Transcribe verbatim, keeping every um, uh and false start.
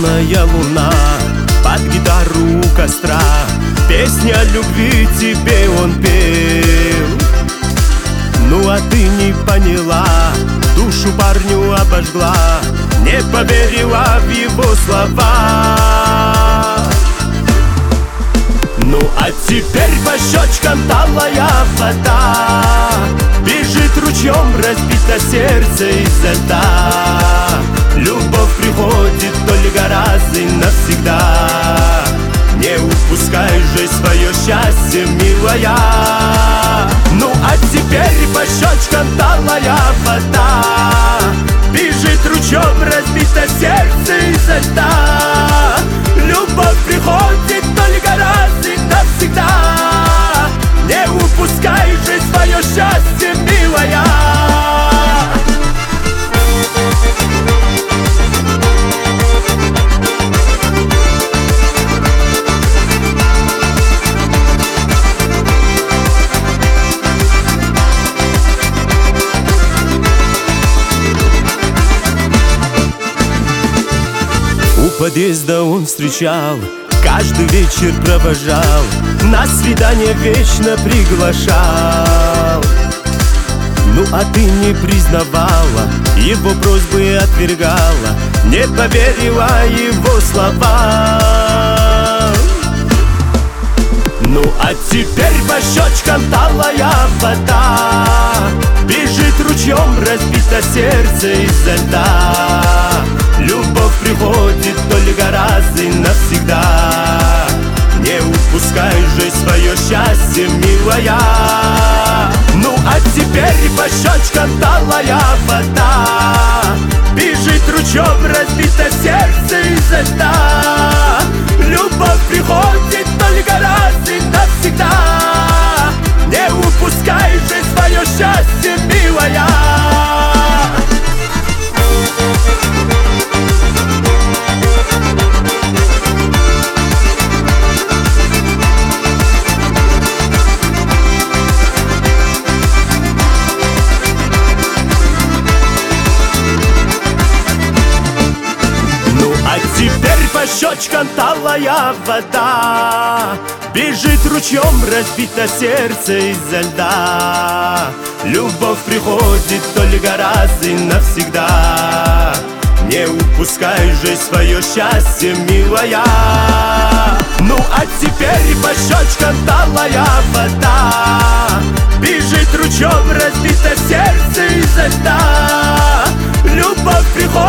полная луна, под гитару у костра песня о любви тебе он пел. Ну а ты не поняла, душу парню обожгла, не поверила в его слова. Ну а теперь по щечкам талая вода, бежит ручьем разбито сердце изо льда. Любовь приходит только раз и навсегда, не упускай же свое счастье, милая. Ну а теперь по щечкам талая вода, бежит ручьем разбито сердце изо льда. Любовь приходит только раз и навсегда, не упускай же свое счастье, милая. У подъезда он встречал, каждый вечер провожал, на свидание вечно приглашал. Ну а ты не признавала, его просьбы отвергала, не поверила его слова. Ну а теперь по щечкам талая вода, бежит ручьем разбито сердце изо льда. Любовь приходит только раз и навсегда, не упускай же свое счастье, милая. Ну а теперь по щечкам талая вода, бежит ручьем разбито сердце изо льда. Любовь приходит только раз и навсегда, не упускай же свое счастье, милая. Теперь по щечкам талая вода, бежит ручьем разбито сердце изо льда. Любовь приходит только раз и навсегда, не упускай же свое счастье, милая. Ну а теперь по щечкам талая вода, бежит ручьем разбито сердце изо льда. Любовь приходит